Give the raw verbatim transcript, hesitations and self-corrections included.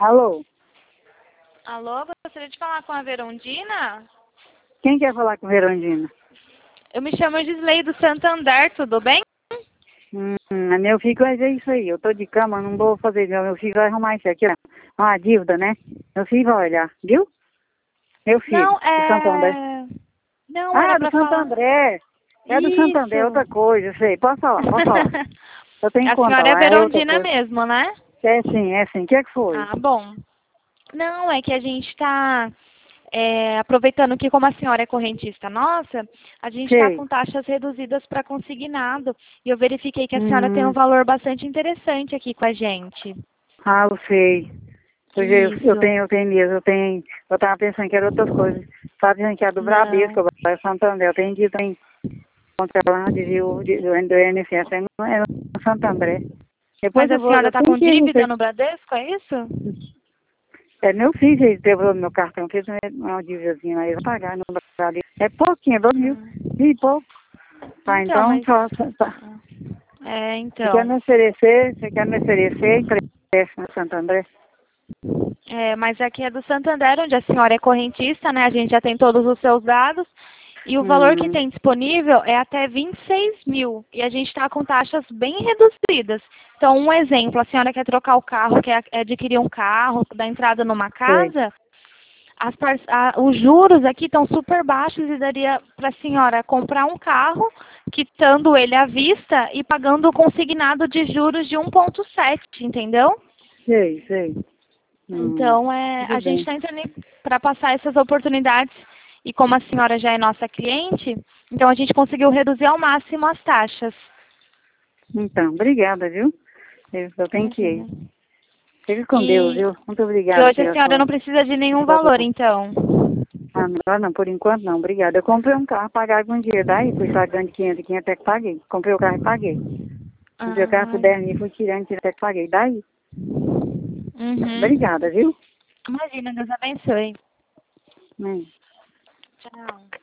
Alô? Alô, gostaria de falar com a Verondina? Quem quer falar com Verondina? Eu me chamo Gisley do Santander, tudo bem? Hum, meu filho vai ver isso aí. Eu tô de cama, não vou fazer. Meu filho vai arrumar isso aqui, ó. Uma dívida, né? Meu filho vai olhar, viu? Meu filho, Não, do Santander. é... Não, era Ah, do pra falar... Santander. É do Santander, é Isso! outra coisa, eu sei. Posso falar, posso falar. Eu tenho A conta senhora é lá, é outra Verondina coisa. mesmo, né? É sim, é sim. O que é que foi? Ah, bom. Não, é que a gente está aproveitando que, como a senhora é correntista nossa, a gente está Sei. com taxas reduzidas para consignado. E eu verifiquei que a senhora tem um Hum, valor bastante interessante aqui com a gente. ah, eu sei. Pois é, eu, eu Isso. tenho, eu tenho mesmo, eu tenho. Eu tava pensando que era outras coisas. Tava pensando que era do Bradesco, Não. eu Santander. Eu tenho dito em contra lá, dizia o de- do do I N S S, é no é no Santander. Depois Mas eu a vou, senhora eu está tenho com que ir, não dívida sei. no Bradesco, é isso? É meu filho, ele devolveu meu cartão, fez uma dívidazinha aí, eu vou pagar no Bradesco. É pouquinho, é dois mil, Ah. mil e pouco. Tá, Então, então, mas... só, só, só. É, Você quer então. me oferecer, você quer me oferecer empréstimo no Santander? É, mas aqui é do Santander, onde a senhora é correntista, né? A gente já tem todos os seus dados. E o valor que Hum, tem disponível é até vinte e seis mil. E a gente está com taxas bem reduzidas. Então, um exemplo, a senhora quer trocar o carro, quer adquirir um carro, dar entrada numa sei. casa, as par- a- os juros aqui estão super baixos e daria para a senhora comprar um carro, quitando ele à vista e pagando o consignado de juros de um vírgula sete, entendeu? Sei, sei. Hum, Então, é, tudo a gente bem. está entrando para passar essas oportunidades. E como a senhora já é nossa cliente, então a gente conseguiu reduzir ao máximo as taxas. Então, obrigada, viu? Eu, eu tenho que ir. Imagina. Fique com Deus, E, viu? Muito e obrigada hoje a pela senhora sua... não precisa de nenhum sua valor, então. Ah, não, não, por enquanto não, obrigada. Eu comprei um carro, pagar com dinheiro, daí fui pagando de quinhentos, quinhentos até que paguei. Comprei o carro e paguei. Comprei o carro por Ah, dez mil, fui tirando, tirando até que paguei. Daí, uhum. obrigada, viu? Imagina, Deus abençoe. Hum. Tchau.